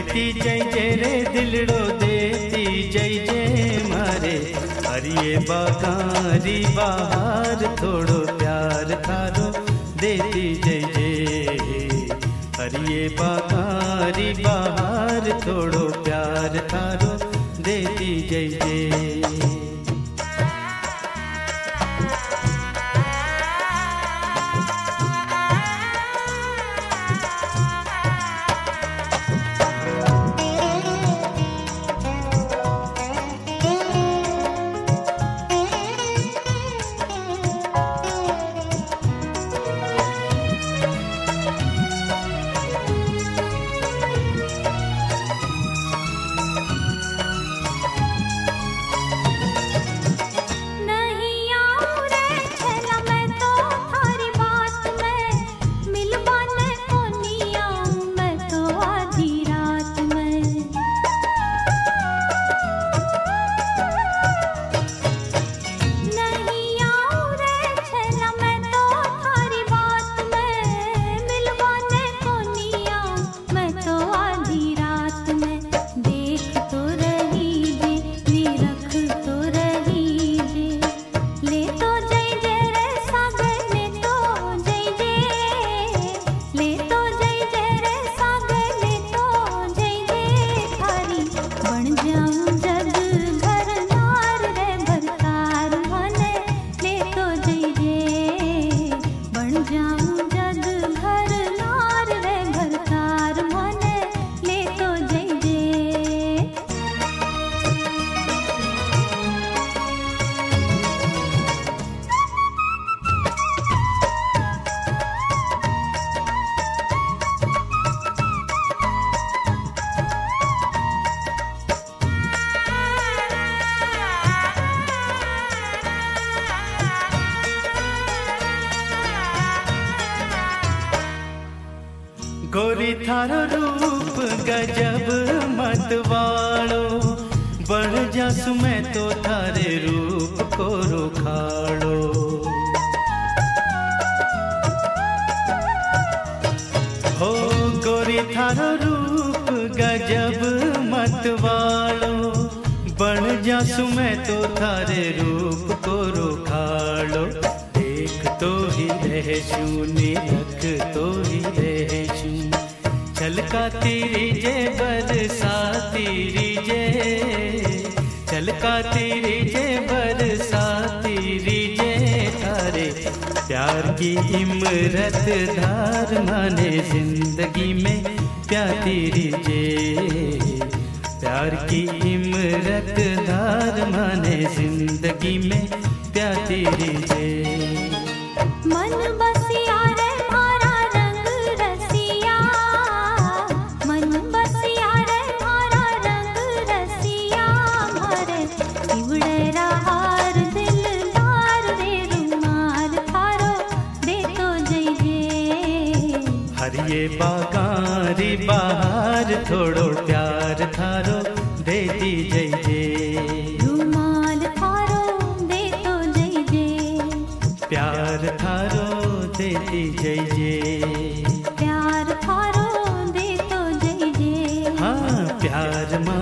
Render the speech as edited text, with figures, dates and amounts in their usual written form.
देती जय जय रे दिलड़ो देती जय जय मारे। हरिये बागारी बाहर थोड़ो प्यार थारो देती जय जय। हरिये बागारी बाहर थोड़ो प्यार थारो देती जय जय। गोरी थारो रूप गजब मतवाड़ो, बढ़ जासु मैं तो थारे रूप को रुखाड़ो। हो गोरी थारो रूप गजब मतवाड़ो, बढ़ जासु मैं तो थारे रूप को रुखाड़ो। देख तो ही रहशू निरख तो ही रहशू, छलका तेरी जे बरसाती रिजे, छलका तेरी जे बरसाती रिजे। थारे प्यार की इमरत धार माने जिंदगी में प्याती रिजे, प्यार की इमरत धार माने जिंदगी में प्याती रिजे। मन बसिया रे मारा रंग रसिया, मन बसिया रे मारा रंग रसिया। मारे इवड़े हार दिलदार रे रुमाल थारो दे तो जय जय। हरिये बागारी बाहर थोड़ो प्यार थारो देती जय जय। रुमाल थारो दे तो जय जय, प्यार थारो देती जय जय। प्यार थारो दे तो जय जय। हाँ प्यार